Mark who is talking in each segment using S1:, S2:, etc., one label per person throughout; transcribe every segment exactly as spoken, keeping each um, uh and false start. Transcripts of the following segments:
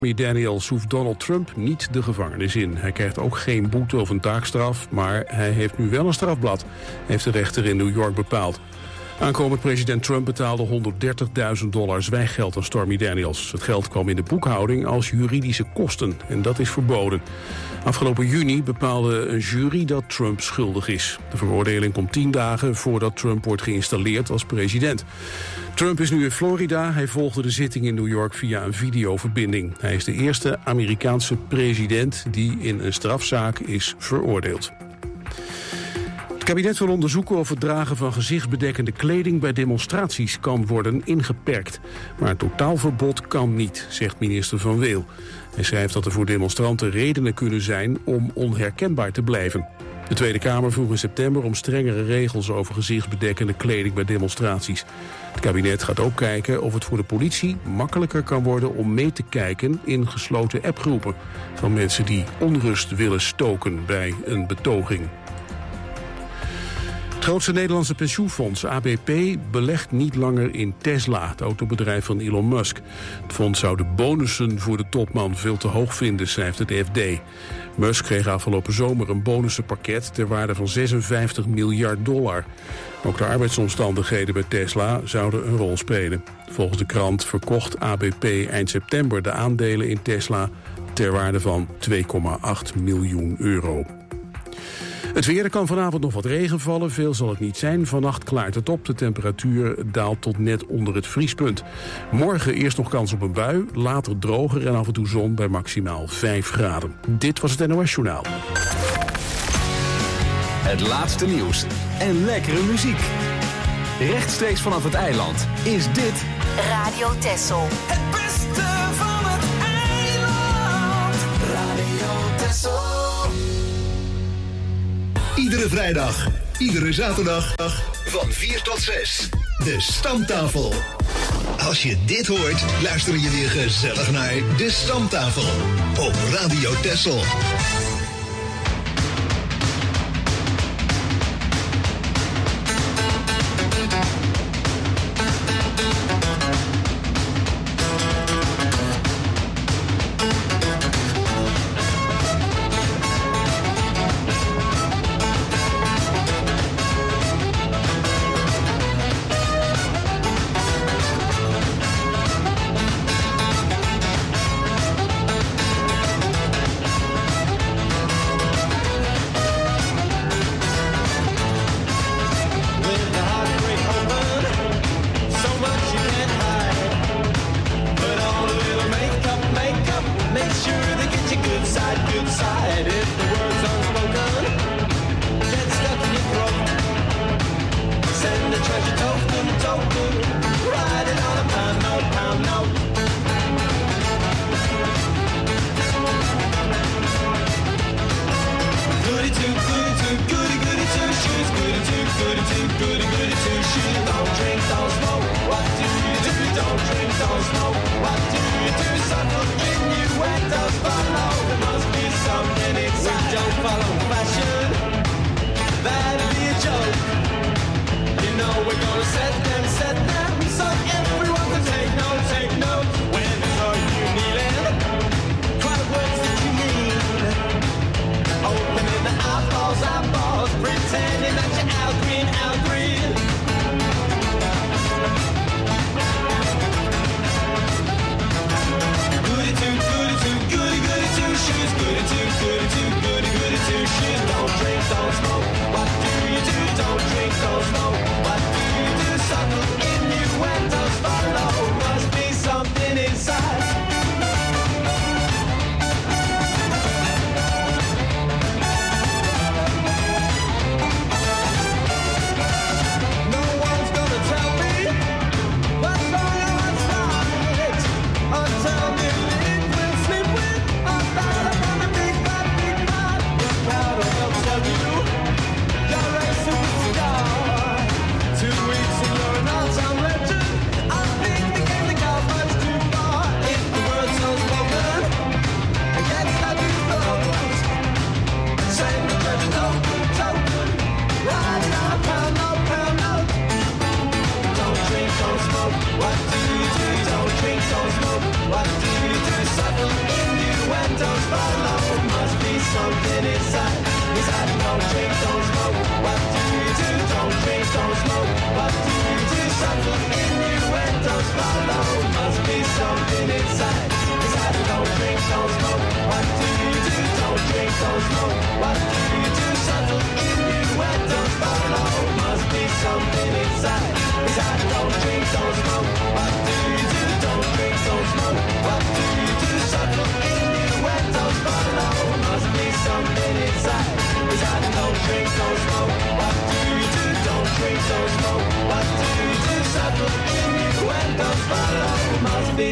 S1: Daniels hoeft Donald Trump niet de gevangenis in. Hij krijgt ook geen boete of een taakstraf, maar hij heeft nu wel een strafblad, heeft de rechter in New York bepaald. Aankomend president Trump betaalde honderddertigduizend dollar zwijggeld aan Stormy Daniels. Het geld kwam in de boekhouding als juridische kosten en dat is verboden. Afgelopen juni bepaalde een jury dat Trump schuldig is. De veroordeling komt tien dagen voordat Trump wordt geïnstalleerd als president. Trump is nu in Florida. Hij volgde de zitting in New York via een videoverbinding. Hij is de eerste Amerikaanse president die in een strafzaak is veroordeeld. Het kabinet wil onderzoeken of het dragen van gezichtsbedekkende kleding bij demonstraties kan worden ingeperkt. Maar een totaalverbod kan niet, zegt minister Van Weel. Hij schrijft dat er voor demonstranten redenen kunnen zijn om onherkenbaar te blijven. De Tweede Kamer vroeg in september om strengere regels over gezichtsbedekkende kleding bij demonstraties. Het kabinet gaat ook kijken of het voor de politie makkelijker kan worden om mee te kijken in gesloten appgroepen van mensen die onrust willen stoken bij een betoging. Het grootste Nederlandse pensioenfonds, A B P, belegt niet langer in Tesla, het autobedrijf van Elon Musk. Het fonds zou de bonussen voor de topman veel te hoog vinden, schrijft het F D. Musk kreeg afgelopen zomer een bonussenpakket ter waarde van zesenvijftig miljard dollar. Ook de arbeidsomstandigheden bij Tesla zouden een rol spelen. Volgens de krant verkocht A B P eind september de aandelen in Tesla ter waarde van twee komma acht miljoen euro. Het weer, er kan vanavond nog wat regen vallen. Veel zal het niet zijn. Vannacht klaart het op. De temperatuur daalt tot net onder het vriespunt. Morgen eerst nog kans op een bui. Later droger en af en toe zon bij maximaal vijf graden. Dit was het N O S Journaal.
S2: Het laatste nieuws en lekkere muziek. Rechtstreeks vanaf het eiland is dit
S3: Radio Texel.
S4: Het beste van het eiland. Radio Texel.
S5: Iedere vrijdag, iedere zaterdag, van vier tot zes. De Stamtafel. Als je dit hoort, luister je weer gezellig naar De Stamtafel op Radio Texel.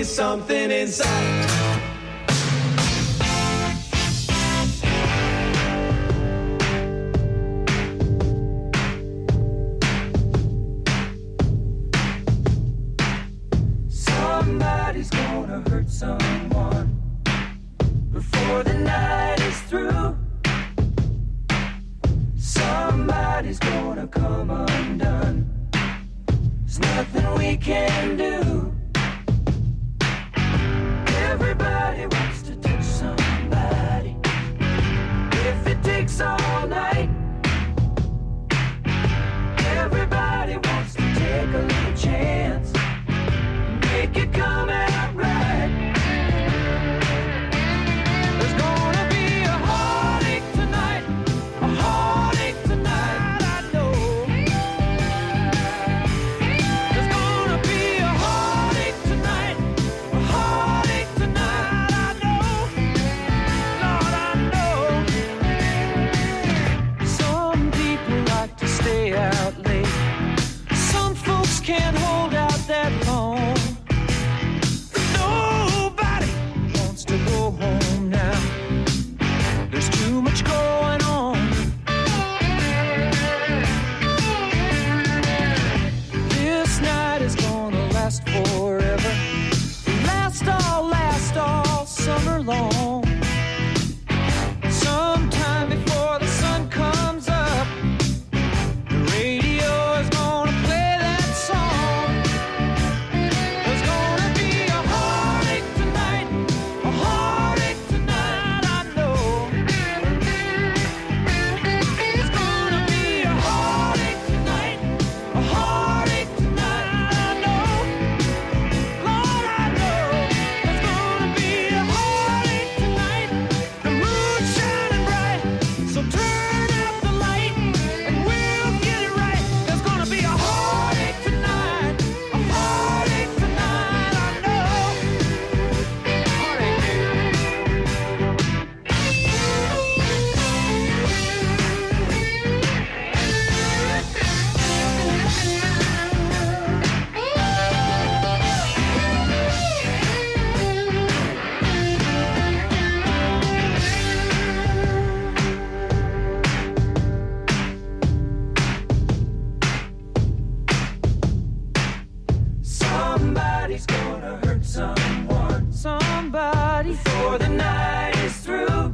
S4: is something inside.
S3: Somebody's gonna hurt someone before the night is through. Somebody's gonna come undone. There's nothing we can do. Everybody wants to touch somebody. If it takes all night, everybody wants to take a little chance. Make it come out right. There's gonna be a heartache tonight, a heartache tonight, I know. There's gonna be a heartache tonight, a heartache tonight, I know. Lord, I know. Some people like to stay out late. Some folks can't hold out that long. To go home now. There's too much going on. This night is gonna last forever. Last all, last all summer long. Sometime before the sun comes up, the radio is gonna play that song. There's gonna be a heartache tonight, a heartache tonight, I know. It's gonna be a heartache tonight, a heartache tonight, I know. Lord, I know. It's gonna be a heartache tonight. The moon's shining bright, so turn up the light and we'll get it right. There's gonna be a heartache tonight, a heartache tonight, I know. Somebody's gonna hurt someone. Somebody before the night is through.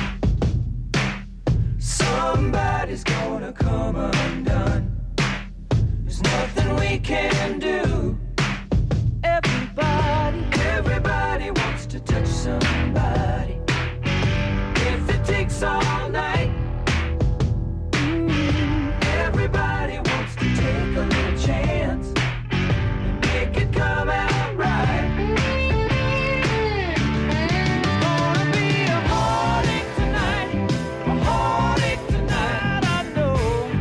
S3: Somebody's gonna come undone. There's nothing we can do. Everybody, everybody wants to touch somebody. If it takes all night, mm, everybody wants to take a little chance. Make it come out right. There's gonna be a heartache tonight, a heartache tonight, I know.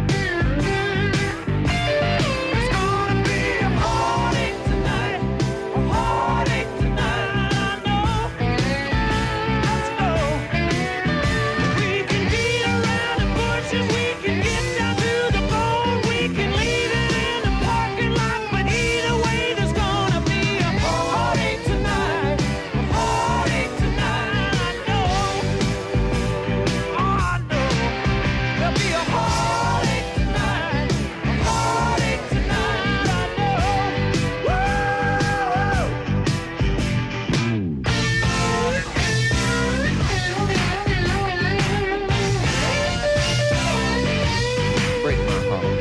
S3: There's gonna be a heartache tonight, a heartache tonight, I know. Let's go. We can beat around the bushes, we can get down to the bone, we can leave it in the parking lot, but either way there's gonna be a heartache tonight, a heartache tonight, I know. Oh, I know. There'll be a heartache tonight, a heartache tonight, I know. Woo!
S6: Break my heart.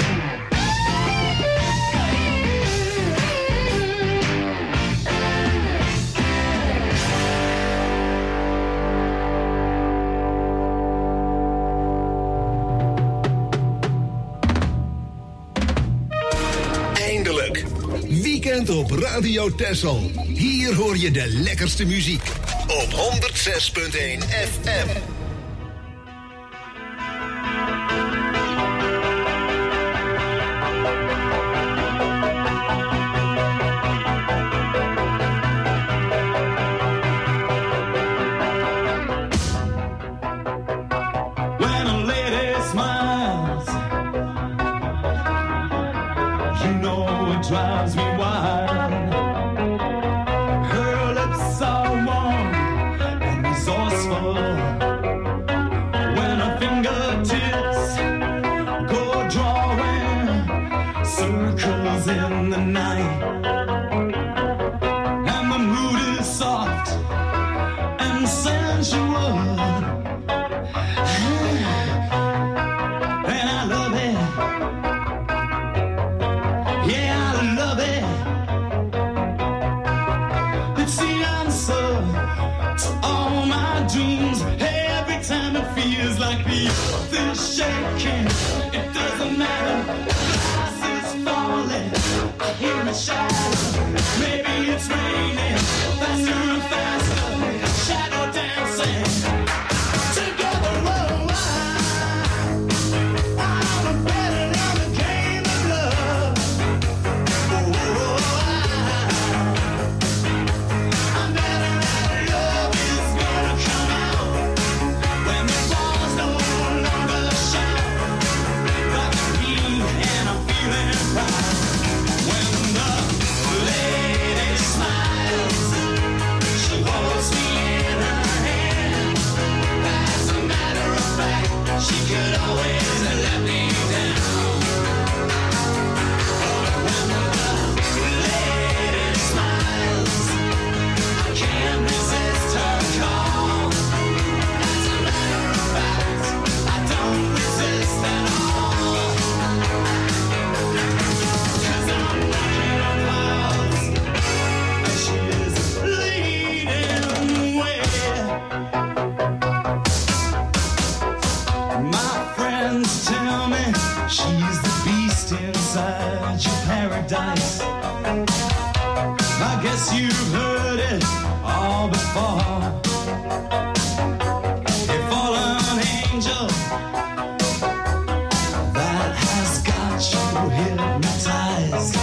S5: Eindelijk. Weekend op Radio Texel. Hier hoor je de lekkerste muziek. Op honderd zes punt één F M.
S4: When a lady smiles, you know it drives me wild. Her stars in the night, and the mood is soft and sensual, and I love it. Yeah, I love it. It's the answer to all my dreams. Every time it feels like the earth is shaking, it doesn't matter. The glass is falling, I hear it shatter. Maybe it's raining, faster and faster. Shadow dancing together. Oh, I, I'm better than the game of love. Oh, I, I'm better than love is gonna come out when the walls no longer shout. Got me and I'm feeling proud. When the lady smiles, she holds me in her hand. As a matter of fact, she could always let me down. When the lady smiles, I can't resist her call. As a matter of fact, I don't resist at all. 'Cause I'm walking on clouds, and she is leading the way. My friends tell me she's the beast inside your paradise. I guess you've heard it all before. A fallen angel that has got you hypnotized,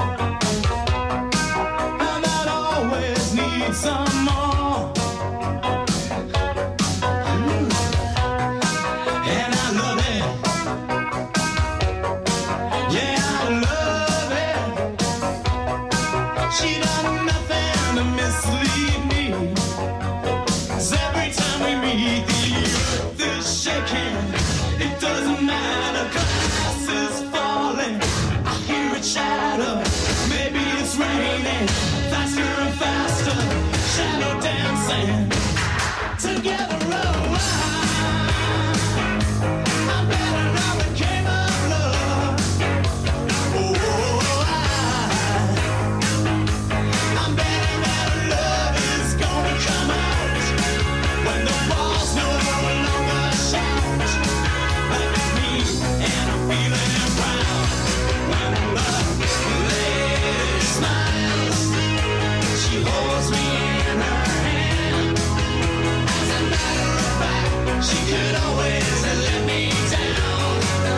S4: and that always needs some more. And I love it. Yeah, I love it. She done nothing to mislead me. 'Cause every time we meet, the earth is shaking. It doesn't matter, glass is falling. I hear it shatter. Maybe it's raining, faster and faster. Shadow dancing together. Oh, I, I'm better than the game of love. Oh, I, I'm better than love is gonna come out when the walls no longer shout. Like me and I'm feeling proud. When love lady smiles, she holds me in her hand. As a matter of fact, she could always let me down.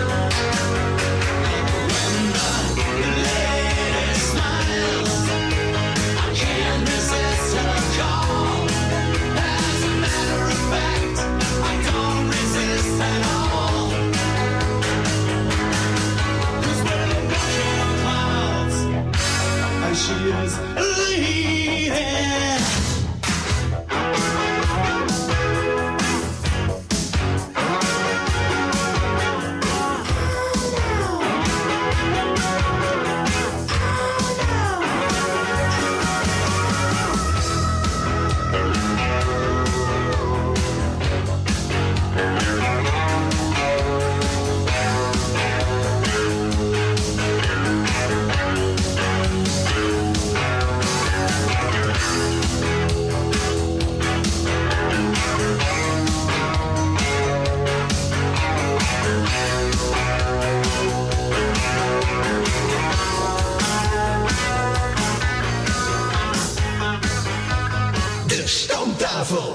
S4: When the lady smiles, I can't resist her call. As a matter of fact, I don't resist at all. 'Cause we're walking on clouds, and she is leading.
S5: De Stamtafel.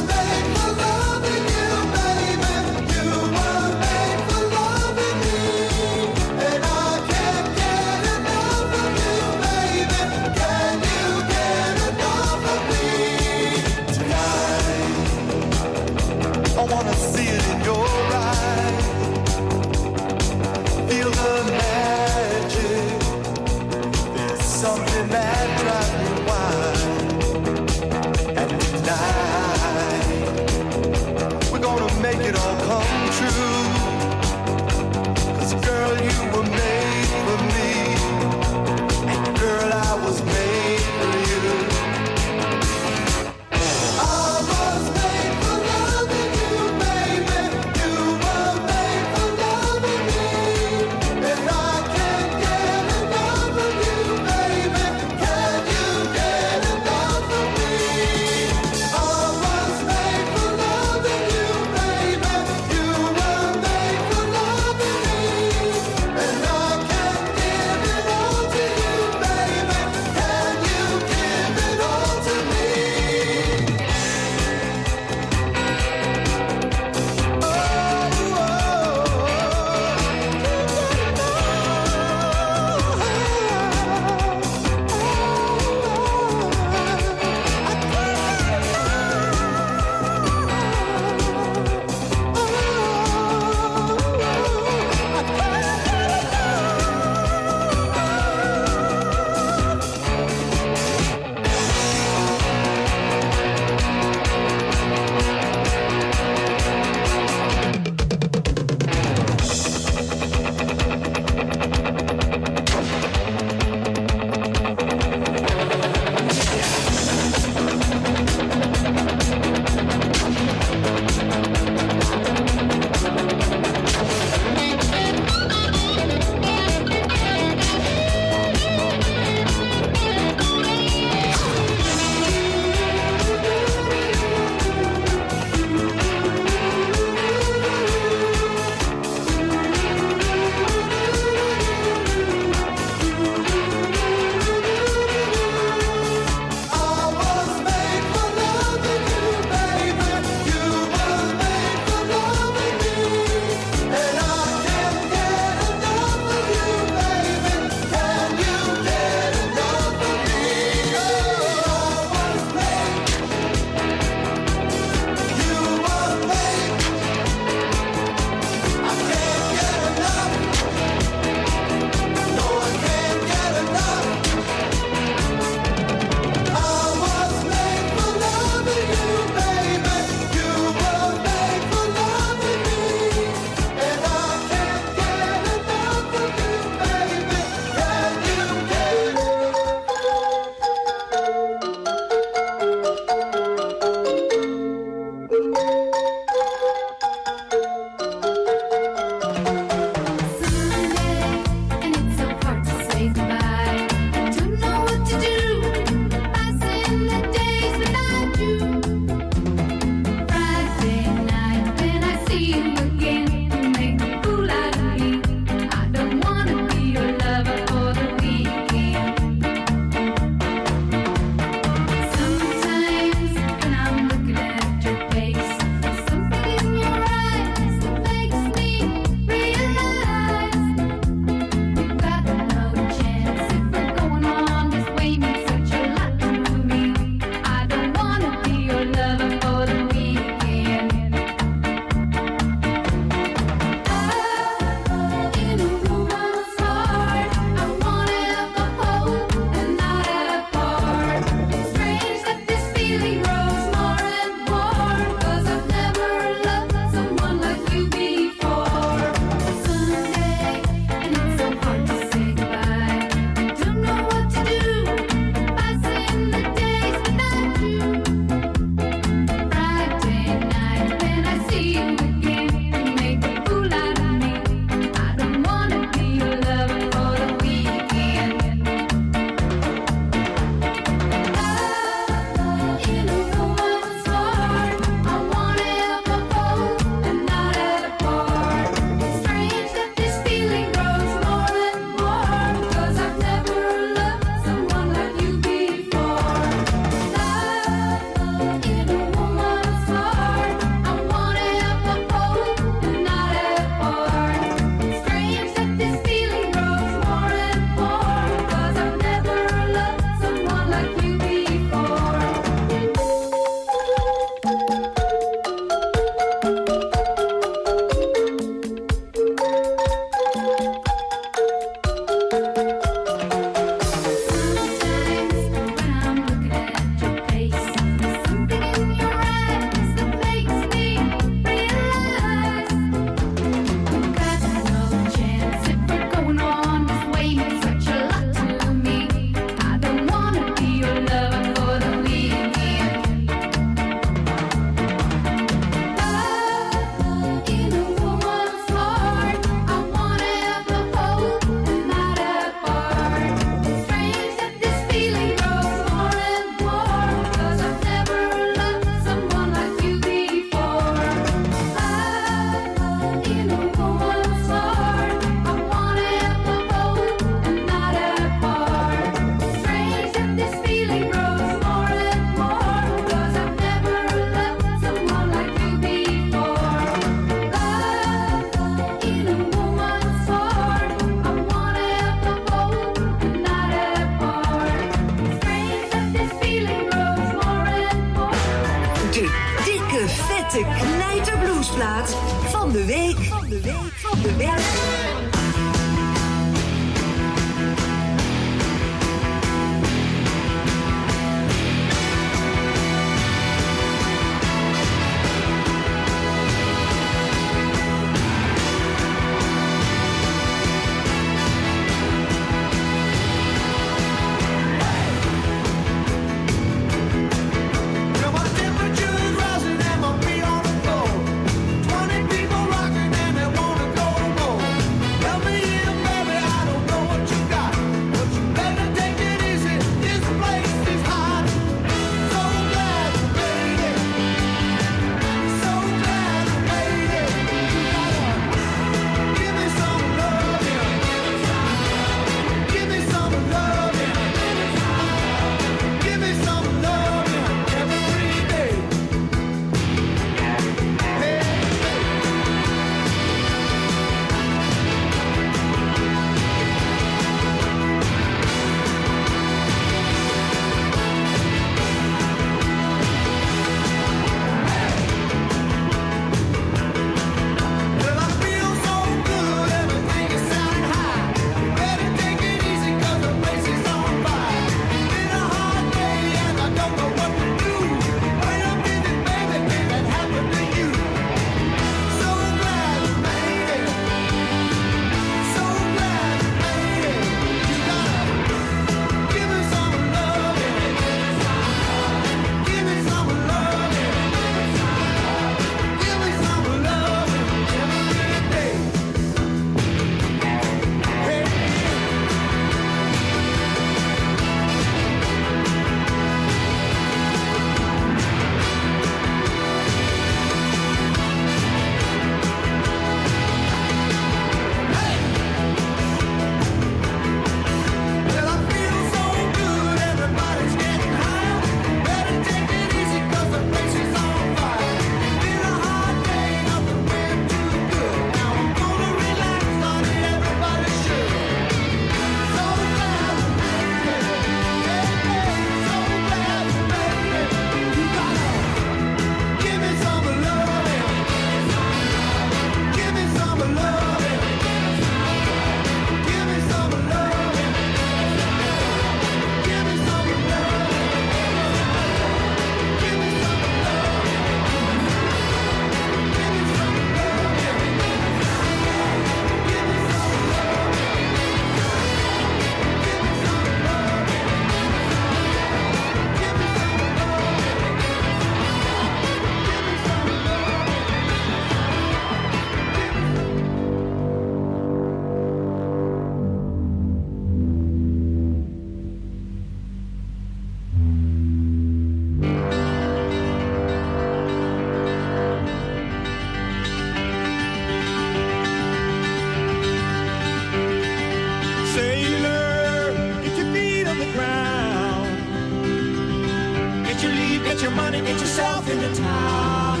S3: yourself into town.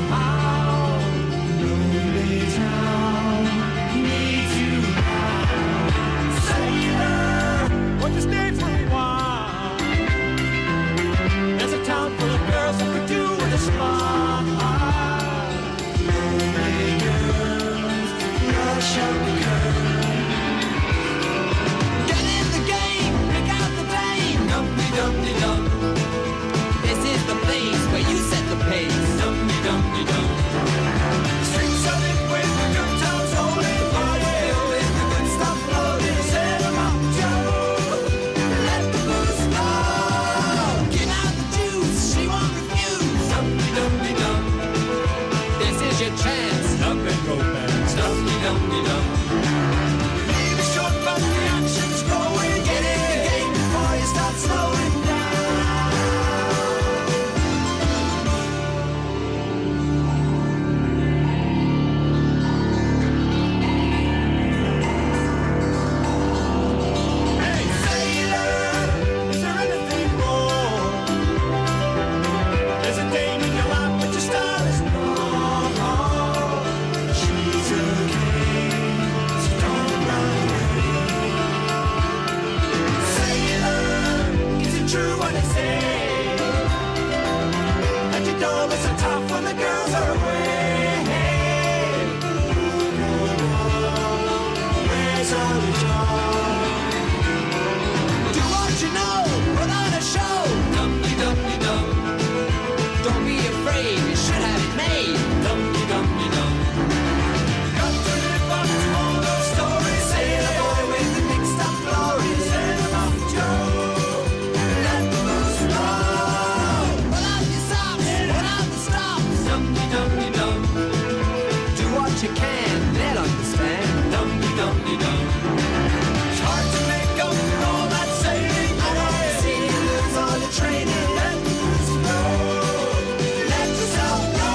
S3: Lonely town needs you now. Sailor, won't you stay for a while? There's a town full of girls who could do with a smile. Lonely girls, rush up the curve. Get in the game, pick out the dame. Dum-de-dum-de-dum. This is the place where you set the pace. Dum-de-dum-de-dum. Streets are lit with the good times rolling. Party with the good stuff floating. Set 'em up, Joe. Let the booze flow. Give out the juice, she won't refuse. Dum-de-dum-de-dum. This is your chance. Up and romance. Dum-de-dum-de-dum. Leave it short, but the action's growing. Get in the game before you start slowing down. Hey, sailor, is there anything wrong? There's a dame in your life, but your style is wrong. She's a king, so don't run away. Sailor, is it true what they say? That you don't miss a top when the girls are away. Where's all the joy? Do what you know, put on a show. Dum-de-dum-de-dum. Don't be afraid, you should have it made. Dum-de-dum-de-dum. Got to live up to all those stories. Sail a boy with the mixed up glory. Sail 'em up, Joe. Let the booze flow. Put on your socks, put on the stops. Dum-de-dum-de-dum. Do what you can, they'll understand. Dum-de-dum-de-dum. It's hard to make up for all that sailing. I don't see you lose all your training. Let the booze flow. Let yourself go.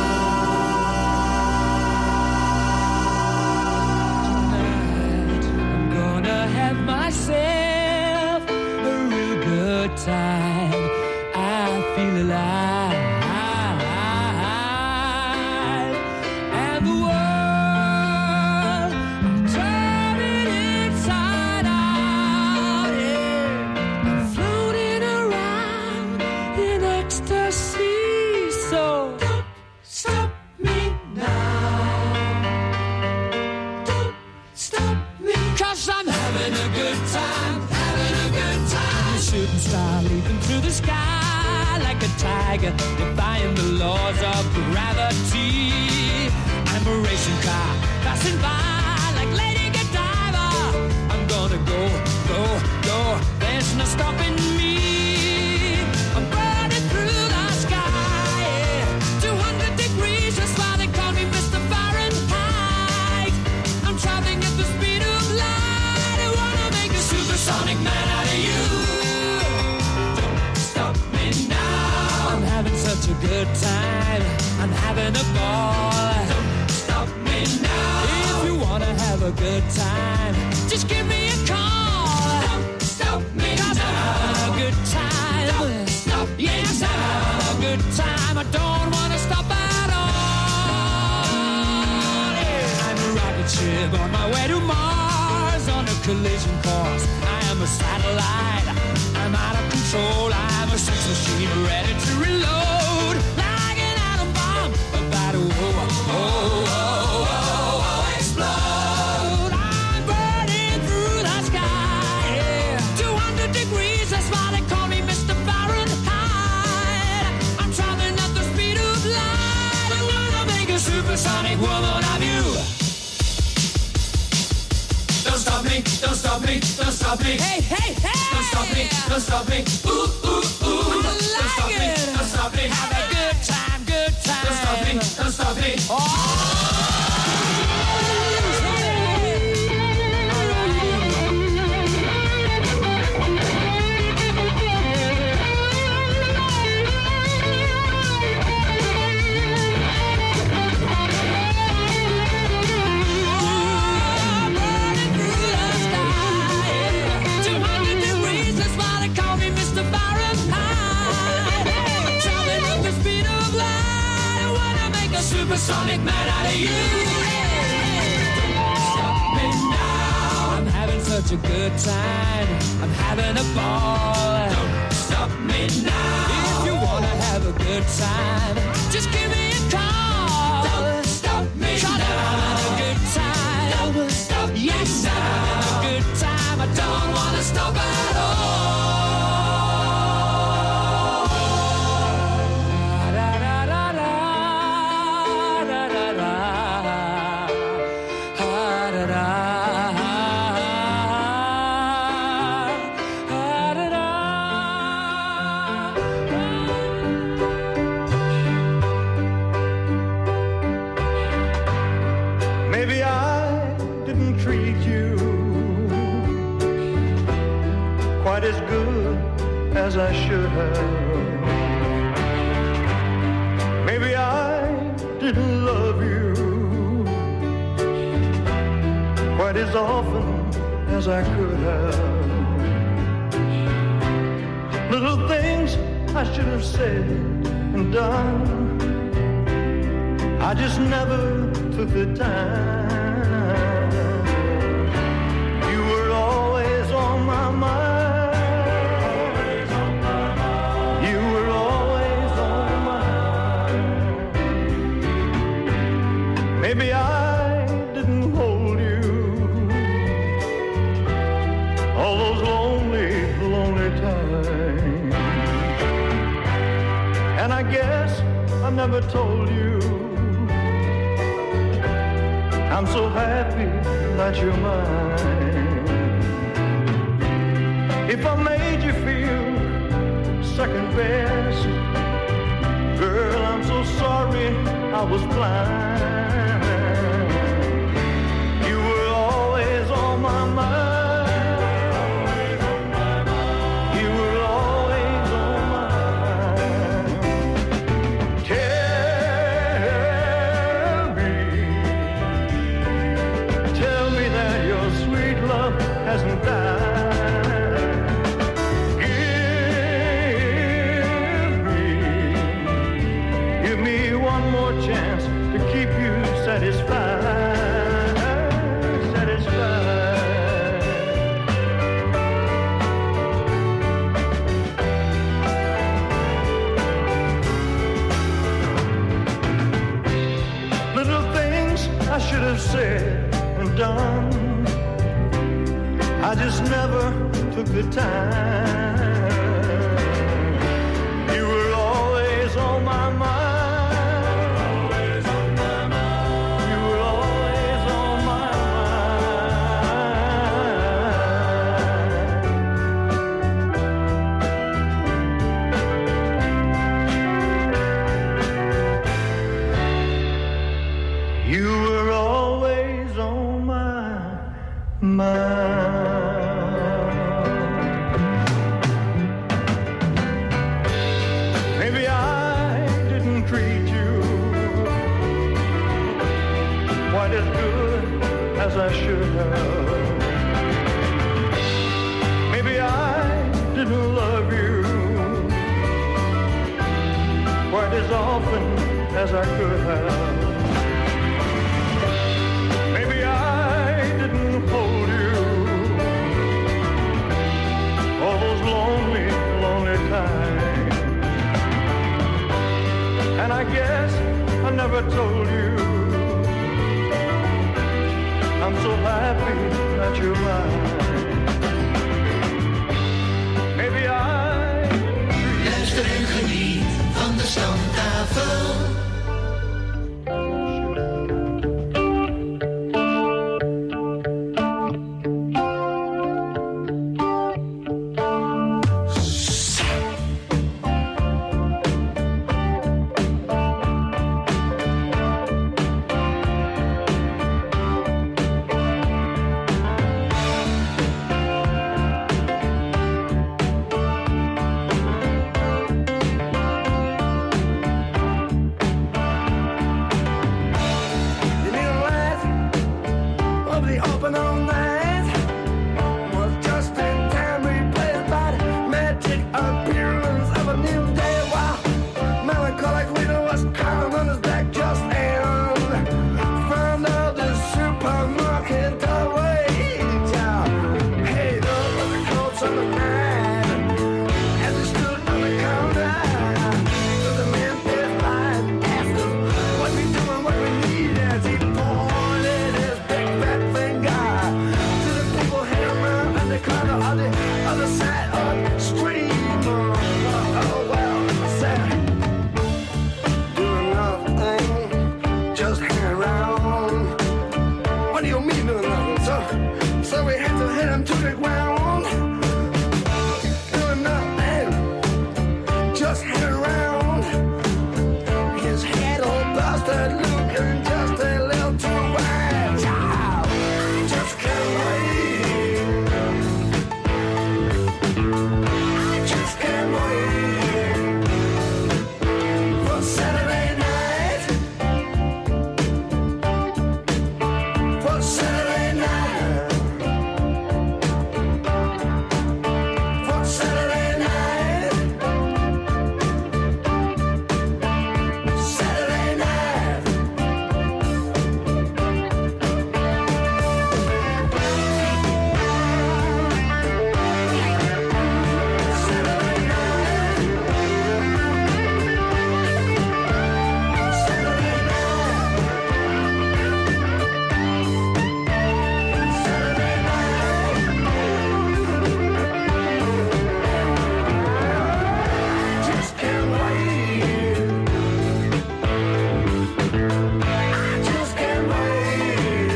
S3: Tonight, I'm gonna have myself a real good time. I feel alive. And the world, I'm turning inside out. Yeah. I'm floating around in ecstasy. So don't stop me now. Don't stop me. 'Cause I'm having a good time, having a good time. Shooting star leaping through the sky like a tiger, defying the laws of gravity. I'm a racing car passing by like Lady Godiva. I'm gonna go, go, go. There's no stopping me. I'm burning through the sky. Yeah. two hundred degrees, that's why they call me Mister Fahrenheit. I'm traveling at the speed of light. I wanna make a supersonic man out of you. Don't stop me now. I'm having such a good time. I'm having a ball. Don't stop me now. If you wanna have a good time, just give me a call. Don't stop me 'Cause now. I'm having a good time. Don't stop me yes, now. I'm having a good time. I don't wanna stop at all. Yeah. I'm a rocket ship on my way to Mars on a collision course. I am a satellite. I'm out of control. I'm a sex machine ready to reload. Like an atom bomb about to oh, oh, oh, oh, oh, explode. I'm burning through the sky. Yeah. two hundred degrees, that's why they call me Mister Fahrenheit. I'm traveling at the speed of light. I wanna make a supersonic woman of you. Don't stop me, don't stop me, don't stop me. Hey, hey, hey! Don't stop me, don't stop me. Ooh, ooh, ooh. I like don't stop it. me, don't stop me. Have a good time, good time. Don't stop me, don't stop me. Oh! Mister Fahrenheit, traveling at the speed of light. supersonic man out of you. Don't stop me now. I'm having such a good time. I'm having a ball. Don't stop me now. If you wanna have a good time, just give me a call. Don't stop me now. I'm having a good time. Don't stop me yes, now. I'm having a good time. I don't wanna stop at all.
S6: Maybe I didn't treat you quite as good as I should have. Maybe I didn't love you quite as often as I could have. Little things I should have said and done, I just never took the time. You were always on my mind. You were always on my mind. Maybe I didn't hold you all those lonely, lonely times. And I guess I never told you I'm so happy that you're mine. If I made you feel second best, girl, I'm so sorry I was blind. You were always on my mind. You were always on my mind. Tell me, tell me that your sweet love hasn't died. Give me, give me one more chance to keep you satisfied, satisfied. Little things I should have said and done, I just never took the time. You were always on my mind. You were always on my mind. You were always on my mind. Maybe I didn't treat you quite as good as I should have. Maybe I didn't love you quite as often as I could have. Maybe I didn't hold you all those lonely, lonely times. And I guess I never told you I'm so happy that you're mine. Maybe I
S5: Luister en geniet van de Stamtafel.
S7: summer night. As he stood on the counter, the man passed by and asked him what we doing, what we need. As he pointed his big fat finger to the people hanging around on the corner on the other side of the street. Oh well, I said, doing nothing, just hang around. What do you mean doing nothing? So, so we had to hit him to the ground. Doing nothing, just hang around. His head all busted, looking just a little too wild. Child, just can't wait. I just can't wait for Saturday night. For Saturday night. For Saturday night. Saturday night. Saturday night. Saturday night. Saturday night. Just can't wait. I just can't wait.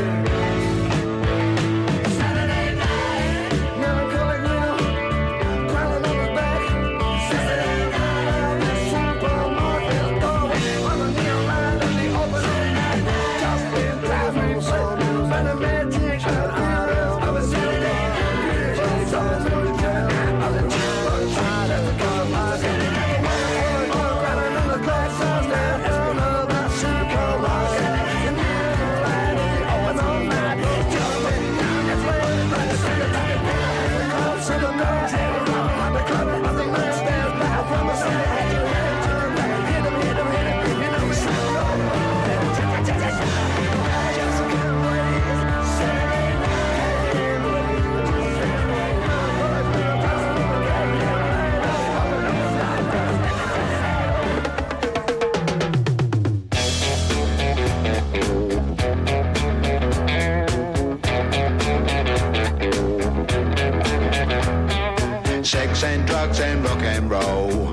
S7: Saturday night. Melancholy grin, crawling on his back. Saturday night. The supermarket door on the neon line in the opening night. Just been driving so and the magic of a Saturday night. Just songs on the town of the children trying to come out. Crawling on the glass signs down on the supermarket. The neon line in the open all night. Just been down the flame by the Saturday night. Call some of those hanging around the club of the man stands back from the side. Had your head turned back. Hit him, hit him, hit him. You know, so just can't wait. Saturday
S8: Sex and drugs and rock and roll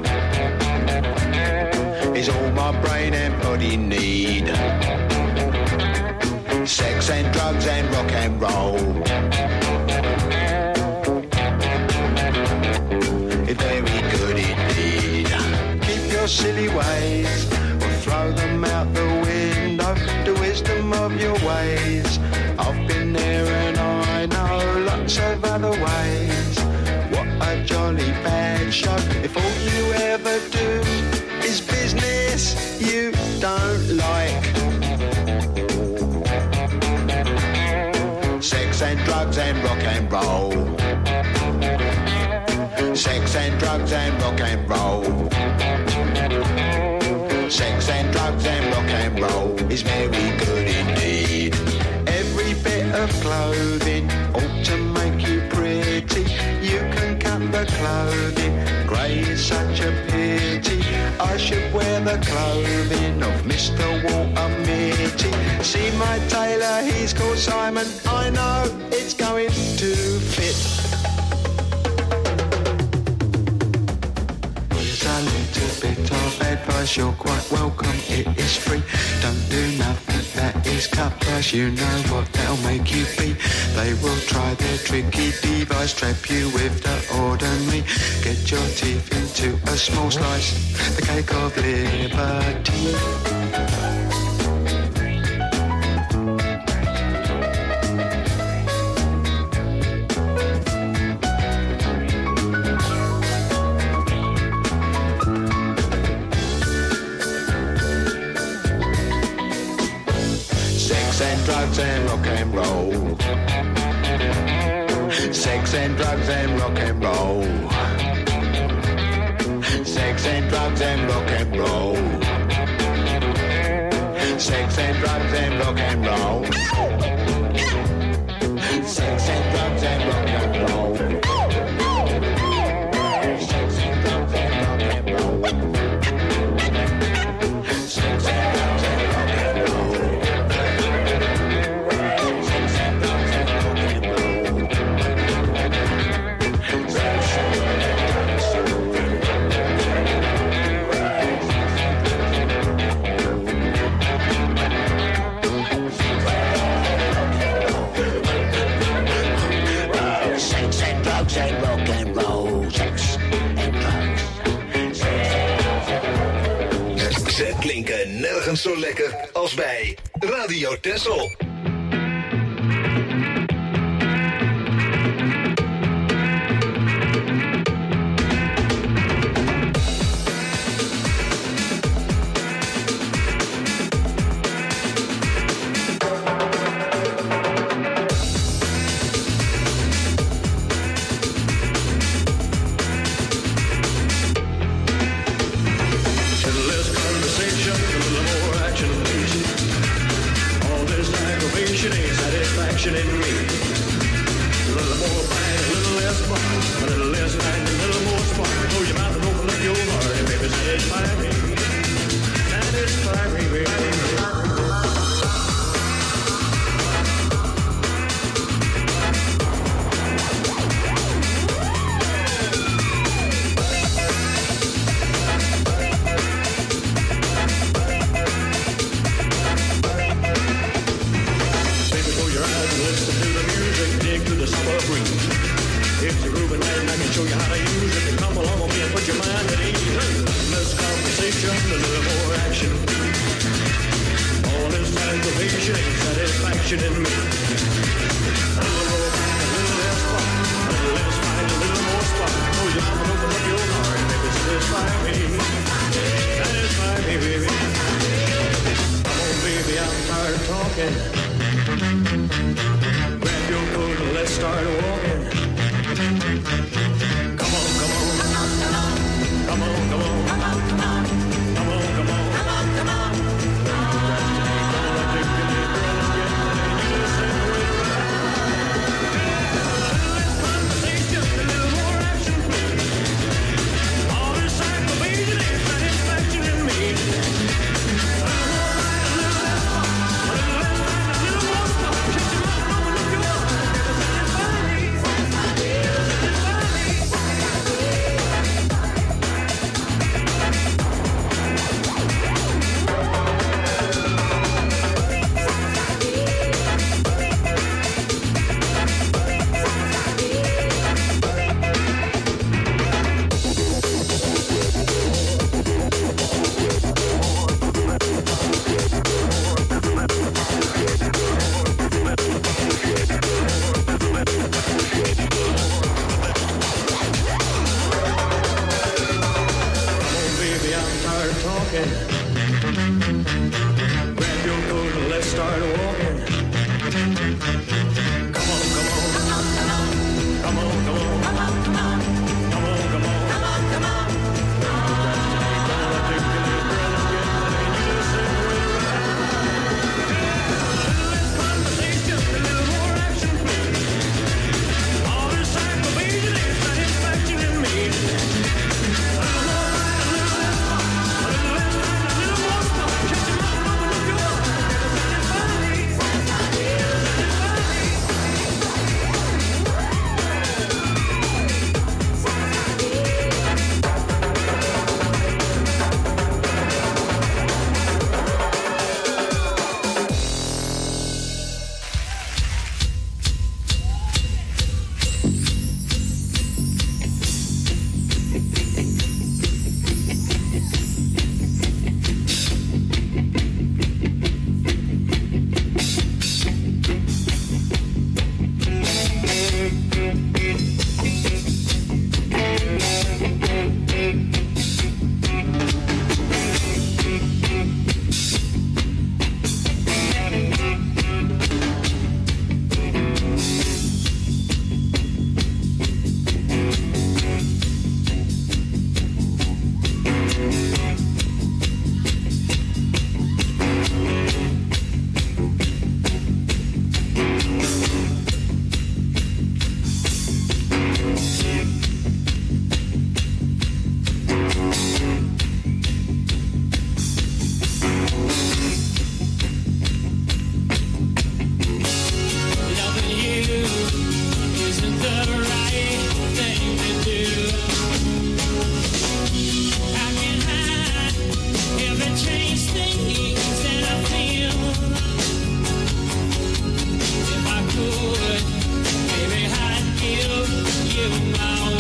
S8: is all my brain and body need. Sex and drugs and rock and roll. It's very good indeed. Keep your silly ways or throw them out the window. The wisdom of your ways. I've been there and I know lots of other ways. What a jolly bad show. If all you ever do is business you don't like. Sex and drugs and rock and roll. Sex and drugs and rock and roll. Sex and drugs and rock and roll is very good indeed. Every bit of clothing ought to make you pretty. You can cut the clothing, grey is such a pity. I should wear the clothing of Mister Walter Mitty. See my tailor, he's called Simon. I know it's going to fit. Here's a little bit of advice, you're quite welcome, it is free. Don't do nothing that is cut price, you know what they'll make you be. They will try their tricky device, trap you with the ordinary. Get your teeth into a small slice, the cake of liberty. Drugs and rock and roll. Sex and drugs and rock and roll. Sex and drugs and rock and roll. Sex and drugs and rock and roll. Sex and drugs and rock and roll.
S9: rock and roll, sex and drugs.
S5: Ze klinken nergens zo lekker als bij Radio Texel.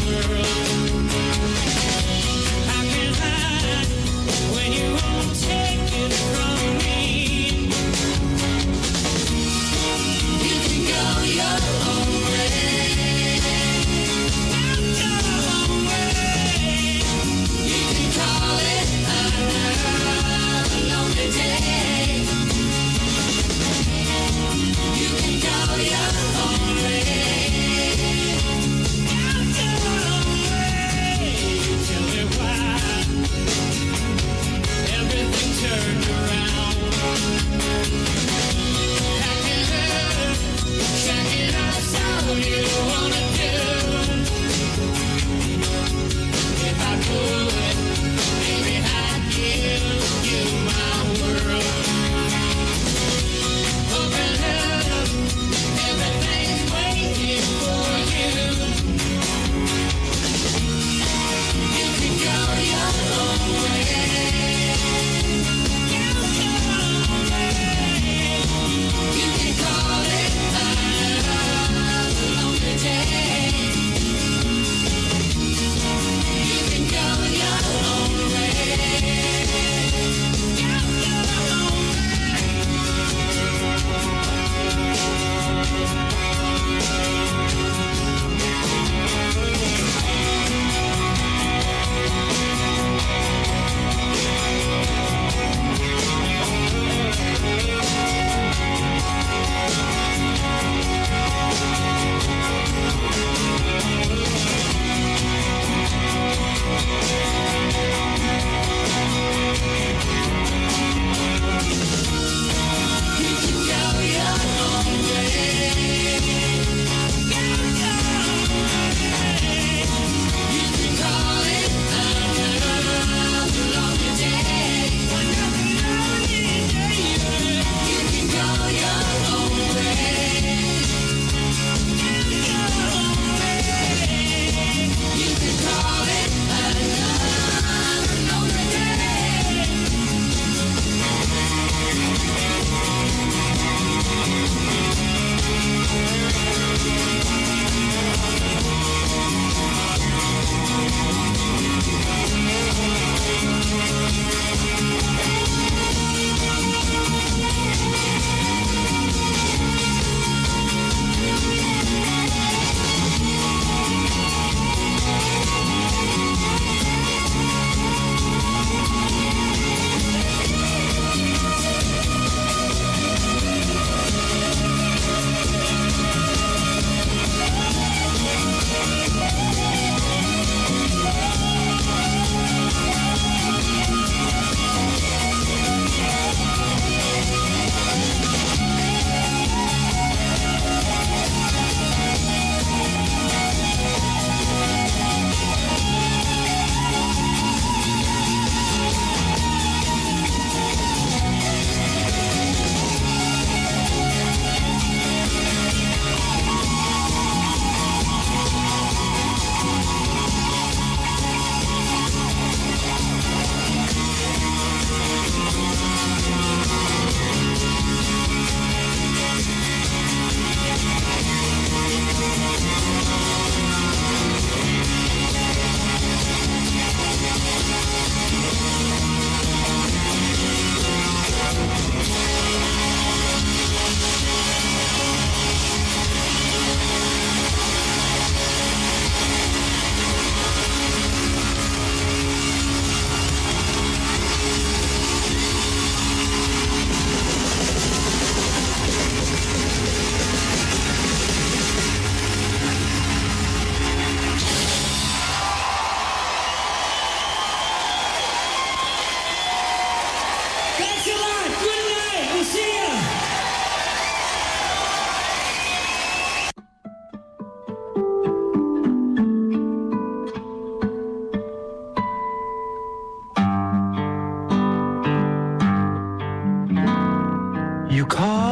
S10: You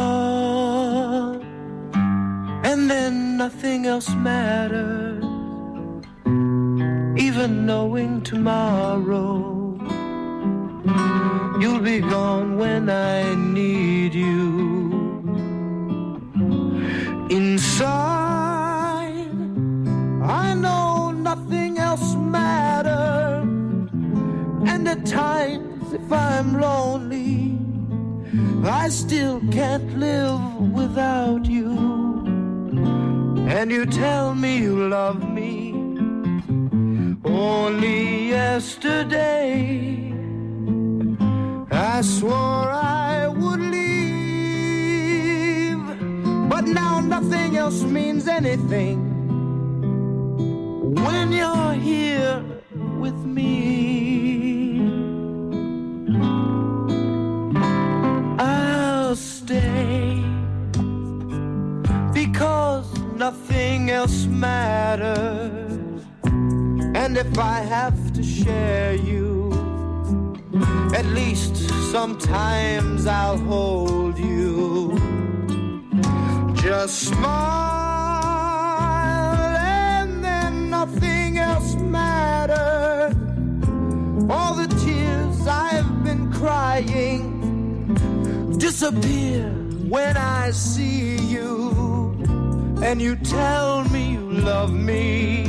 S10: call, and then nothing else matters, even knowing tomorrow you'll be gone when I need you. Inside, I know nothing else matters. And at times, if I'm lonely, I still can't live without you. And you tell me you love me. Only yesterday I swore I would leave, but now nothing else means anything when you're here with me. I'll stay because nothing else matters. And if I have to share you, at least sometimes I'll hold you. Just smile and then nothing else matters. All the tears I've been crying disappear when I see you. And you tell me you love me.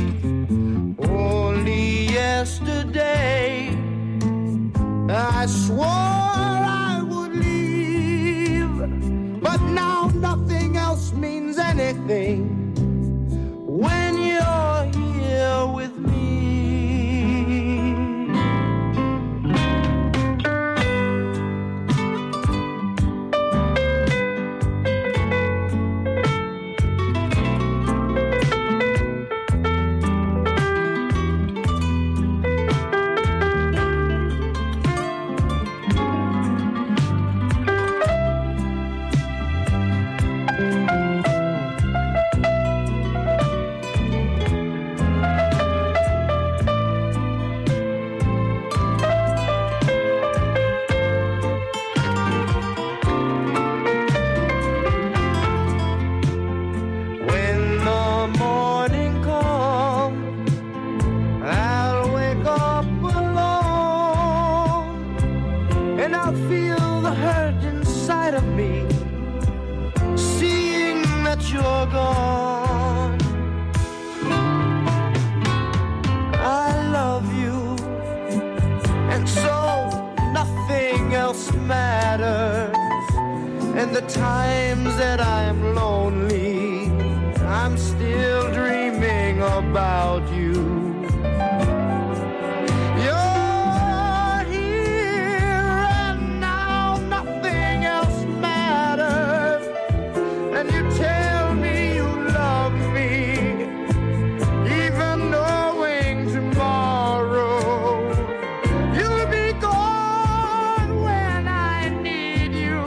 S10: Only yesterday I swore I would leave, but now nothing else means anything when you're here with me. The times that I'm lonely, I'm still dreaming about you. You're here and now nothing else matters. And you tell me you love me, even knowing tomorrow you'll be gone when I need you.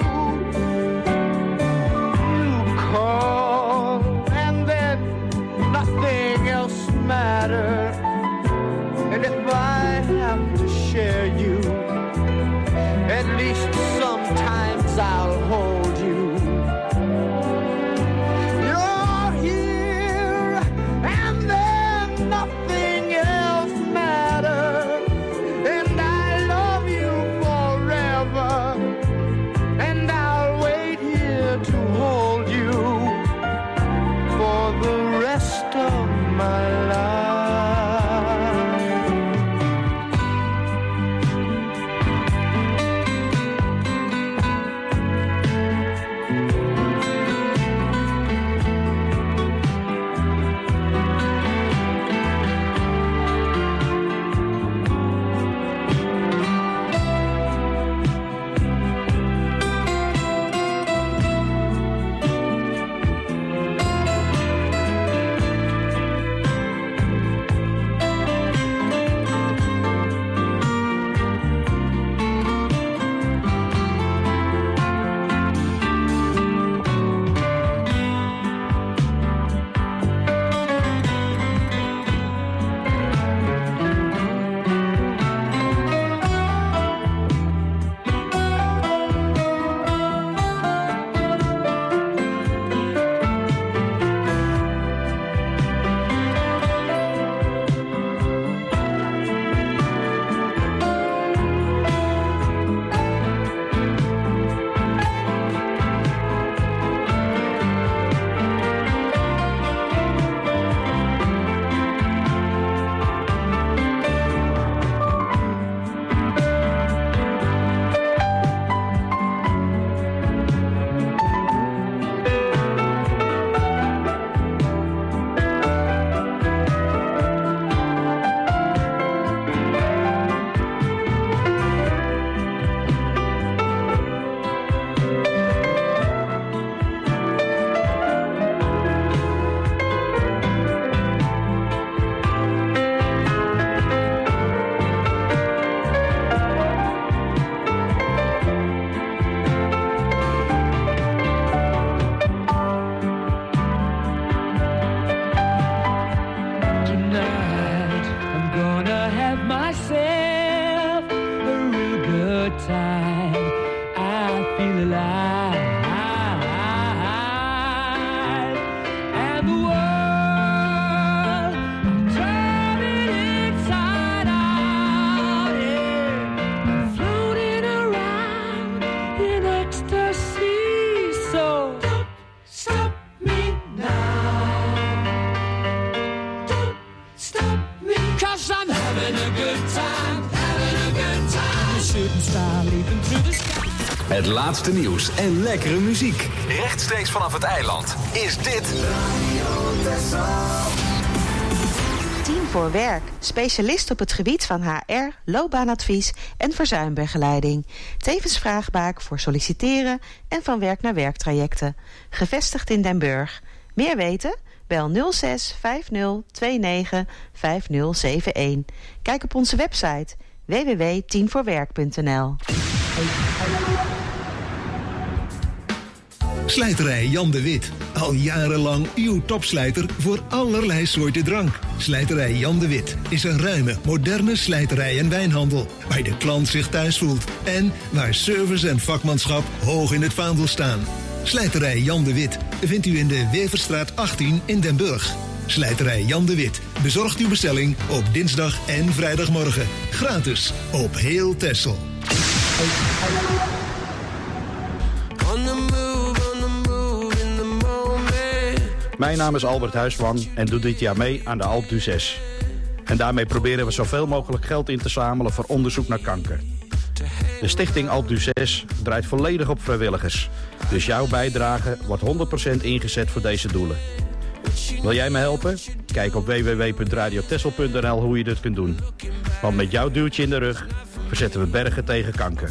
S10: Matter, and if I have to share you, at least sometimes I'll hold you. You're here, and then nothing else matters, and I love you forever, and I'll wait here to hold you for the rest of my life. myself a real good time. I feel alive. And the world, I'm turning inside out, yeah. Floating around in ecstasy. So don't stop me now. Don't stop me. 'Cause I'm having a good time, having a good time. The shooting star leaping through the sky.
S2: Het laatste nieuws en lekkere muziek. Rechtstreeks vanaf het eiland is dit...
S11: Team voor Werk. Specialist op het gebied van H R, loopbaanadvies en verzuimbegeleiding. Tevens vraagbaak voor solliciteren en van werk naar werktrajecten. Gevestigd in Den Burg. Meer weten? Bel nul zes vijf nul twee negen vijf nul zeven een. Kijk op onze website w w w punt team voor werk punt n l.
S5: Slijterij Jan de Wit. Al jarenlang uw topslijter voor allerlei soorten drank. Slijterij Jan de Wit is een ruime, moderne slijterij en wijnhandel. Waar de klant zich thuis voelt. En waar service en vakmanschap hoog in het vaandel staan. Slijterij Jan de Wit vindt u in de Weverstraat achttien in Den Burg. Slijterij Jan de Wit bezorgt uw bestelling op dinsdag en vrijdagmorgen. Gratis op heel Texel.
S12: Mijn naam is Albert Huisman en doe dit jaar mee aan de Alpe d'Huez. En daarmee proberen we zoveel mogelijk geld in te zamelen voor onderzoek naar kanker. De stichting Alpe d'Huez draait volledig op vrijwilligers. Dus jouw bijdrage wordt honderd procent ingezet voor deze doelen. Wil jij me helpen? Kijk op w w w punt radio texel punt n l hoe je dit kunt doen. Want met jouw duwtje in de rug verzetten we bergen tegen kanker.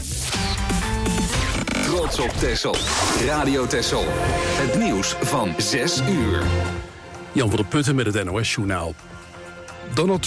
S2: Trots op Texel. Radio Texel. Het nieuws van zes uur.
S1: Jan van der Putten met het N O S-journaal. Donald